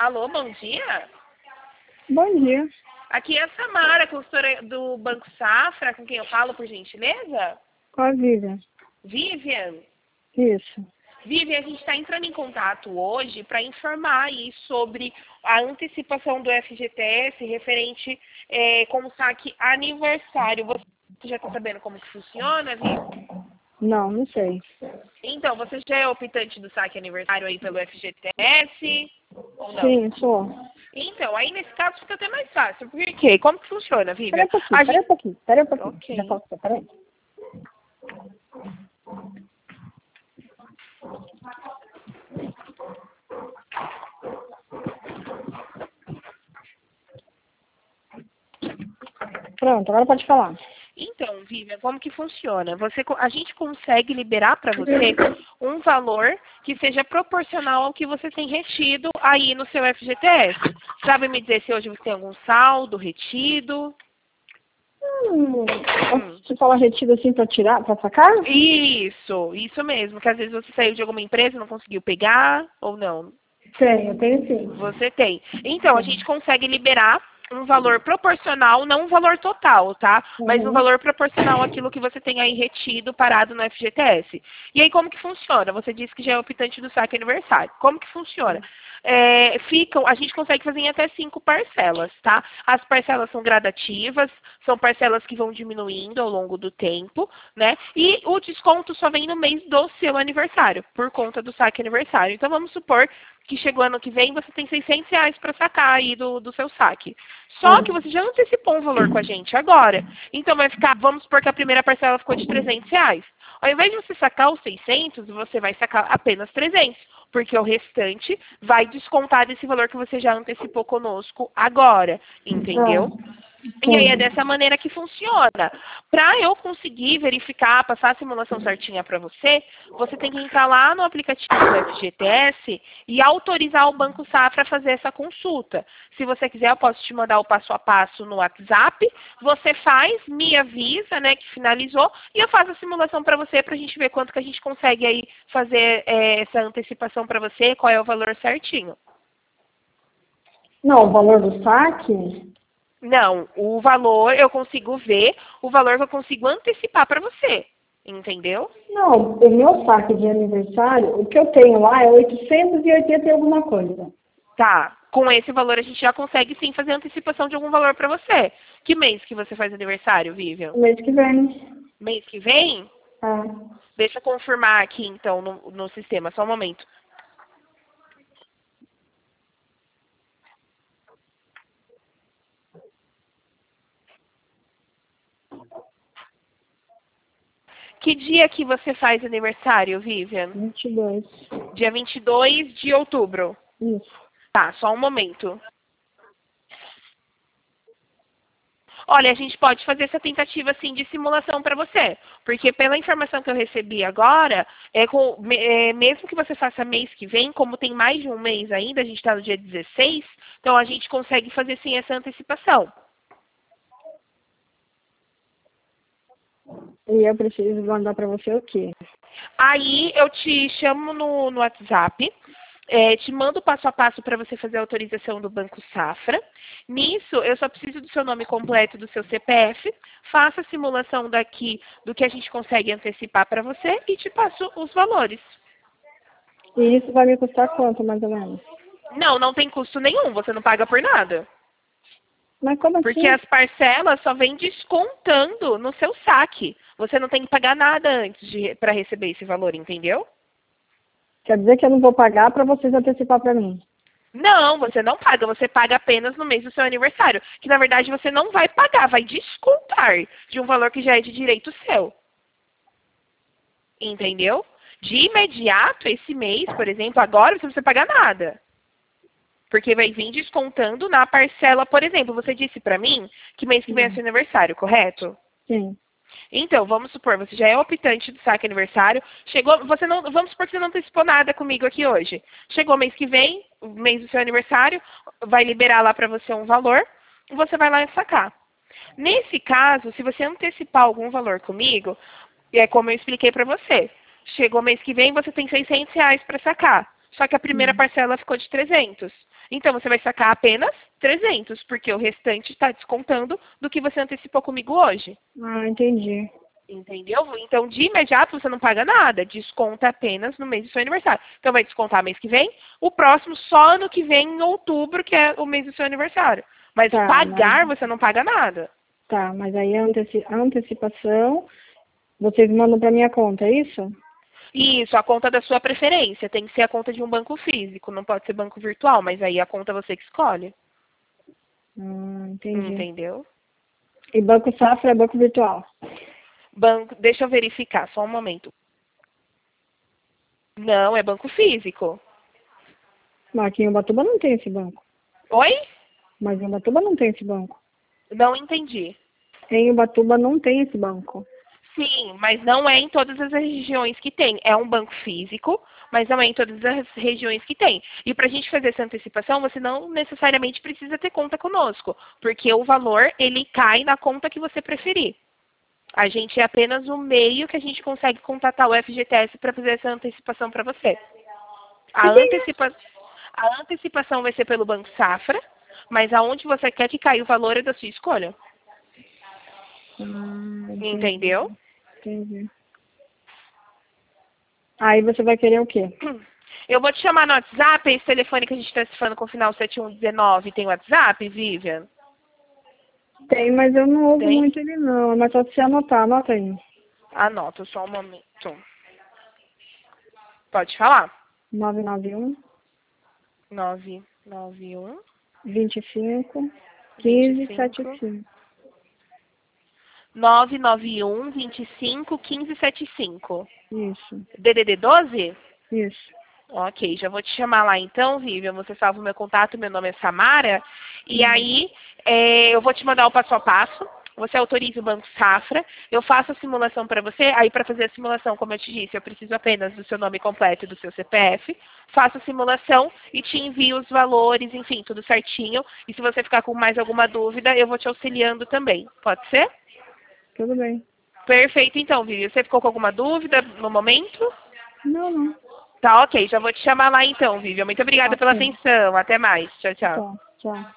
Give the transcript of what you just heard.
Alô, bom dia. Bom dia. Aqui é a Samara, consultora do Banco Safra, com quem eu falo, por gentileza? Com a Vivian. Vivian? Isso. Vivian, a gente está entrando em contato hoje para informar aí sobre a antecipação do FGTS referente com o saque aniversário. Você já está sabendo como que funciona, Vivian? Não sei. Então, você já é optante do saque aniversário aí pelo FGTS ou não? Sim, sou. Então, aí nesse caso fica até mais fácil. Por quê? Como que funciona, Vivian? Pera um pouquinho. Ok. Já posso, peraí. Pronto, agora pode falar. Então, Vivian, como que funciona? A gente consegue liberar para você um valor que seja proporcional ao que você tem retido aí no seu FGTS. Sabe me dizer se hoje você tem algum saldo retido? Você fala retido assim pra tirar, pra sacar? Isso mesmo. Que às vezes você saiu de alguma empresa e não conseguiu pegar, ou não? Eu tenho sim. Você tem. Então, a gente consegue liberar um valor proporcional, não um valor total, tá? Mas um valor proporcional àquilo que você tem aí retido, parado no FGTS. E aí, como que funciona? Você disse que já é optante do saque aniversário. Como que funciona? A gente consegue fazer em até 5 parcelas, tá? As parcelas são gradativas, são parcelas que vão diminuindo ao longo do tempo, né? E o desconto só vem no mês do seu aniversário, por conta do saque aniversário. Então, vamos supor que chegou ano que vem, você tem R$ 600 para sacar aí do seu saque. Só que você já antecipou um valor com a gente agora. Então vai ficar, vamos supor que a primeira parcela ficou de R$ 300. Ao invés de você sacar os 600, você vai sacar apenas 300, porque o restante vai descontar desse valor que você já antecipou conosco agora, entendeu? E aí é dessa maneira que funciona. Para eu conseguir verificar, passar a simulação certinha para você, você tem que entrar lá no aplicativo do FGTS e autorizar o Banco Safra a fazer essa consulta. Se você quiser, eu posso te mandar o passo a passo no WhatsApp. Você faz, me avisa, né, que finalizou, e eu faço a simulação para você, para a gente ver quanto que a gente consegue aí fazer essa antecipação para você, qual é o valor certinho. Não, o valor do saque? Não, o valor eu consigo ver, o valor que eu consigo antecipar para você, entendeu? Não, o meu saque de aniversário, o que eu tenho lá é 880 e alguma coisa. Tá, com esse valor a gente já consegue sim fazer antecipação de algum valor para você. Que mês que você faz aniversário, Vivian? O mês que vem. Mês que vem? É. Deixa eu confirmar aqui então no sistema, só um momento. Que dia que você faz aniversário, Vivian? 22. Dia 22 de outubro. Isso. Tá, só um momento. Olha, a gente pode fazer essa tentativa assim de simulação para você, porque pela informação que eu recebi agora, mesmo que você faça mês que vem, como tem mais de um mês ainda, a gente está no dia 16, então a gente consegue fazer sim essa antecipação. E eu preciso mandar para você o quê? Aí eu te chamo no WhatsApp, te mando passo a passo para você fazer a autorização do Banco Safra. Nisso, eu só preciso do seu nome completo, do seu CPF, faço a simulação daqui do que a gente consegue antecipar para você e te passo os valores. E isso vai me custar quanto, mais ou menos? Não, não tem custo nenhum, você não paga por nada. Mas como assim? Porque as parcelas só vêm descontando no seu saque. Você não tem que pagar nada antes para receber esse valor, entendeu? Quer dizer que eu não vou pagar para vocês antecipar para mim? Não, você não paga, você paga apenas no mês do seu aniversário. Que na verdade você não vai pagar, vai descontar de um valor que já é de direito seu. Entendeu? De imediato, esse mês, por exemplo, agora você não precisa pagar nada. Porque vai vir descontando na parcela, por exemplo, você disse para mim que mês que vem é seu aniversário, correto? Sim. Então, vamos supor, você já é optante do saque aniversário, vamos supor que você não antecipou nada comigo aqui hoje. Chegou mês que vem, o mês do seu aniversário, vai liberar lá para você um valor, e você vai lá e sacar. Nesse caso, se você antecipar algum valor comigo, é como eu expliquei para você, chegou mês que vem, você tem R$ 600 para sacar. Só que a primeira parcela ficou de 300. Então, você vai sacar apenas 300, porque o restante está descontando do que você antecipou comigo hoje. Ah, entendi. Entendeu? Então, de imediato, você não paga nada. Desconta apenas no mês do seu aniversário. Então, vai descontar mês que vem. O próximo só ano que vem, em outubro, que é o mês do seu aniversário. Mas Tá, pagar, você não paga nada. Tá, mas aí a antecipação, vocês mandam para minha conta, é isso? Isso, a conta da sua preferência. Tem que ser a conta de um banco físico. Não pode ser banco virtual, mas aí a conta você que escolhe. Entendi. Entendeu? E Banco Safra é banco virtual? Deixa eu verificar, só um momento. Não, é banco físico. Mas aqui em Ubatuba não tem esse banco. Oi? Mas em Ubatuba não tem esse banco. Não entendi. Em Ubatuba não tem esse banco. Sim, mas não é em todas as regiões que tem. É um banco físico, mas não é em todas as regiões que tem. E para a gente fazer essa antecipação, você não necessariamente precisa ter conta conosco, porque o valor, ele cai na conta que você preferir. A gente é apenas o meio que a gente consegue contatar o FGTS para fazer essa antecipação para você. A antecipação vai ser pelo Banco Safra, mas aonde você quer que caia o valor é da sua escolha. Entendeu? Entendi. Aí você vai querer o quê? Eu vou te chamar no WhatsApp, esse telefone que a gente está se falando com o final 7119, tem WhatsApp, Vivian? Tem, mas eu não ouvo Tem? muito ele não. É mais só você anotar, anota aí. Anota, só um momento. Pode falar. 991 991 25 15 25 75. 991 25 15 75. Isso, DDD 12? isso. Ok, já vou te chamar lá então, Vivian. Você salva o meu contato, meu nome é Samara. E aí, eu vou te mandar o passo a passo. Você autoriza o Banco Safra. Eu faço a simulação para você. Aí, para fazer a simulação, como eu te disse, eu preciso apenas do seu nome completo e do seu CPF. Faço a simulação e te envio os valores, enfim, tudo certinho. E se você ficar com mais alguma dúvida, eu vou te auxiliando também. Pode ser? Tudo bem. Perfeito, então, Vivian. Você ficou com alguma dúvida no momento? Não. Tá, ok. Já vou te chamar lá então, Vivian. Muito obrigada pela Ok. atenção. Até mais. Tchau, tchau. Tá, tchau.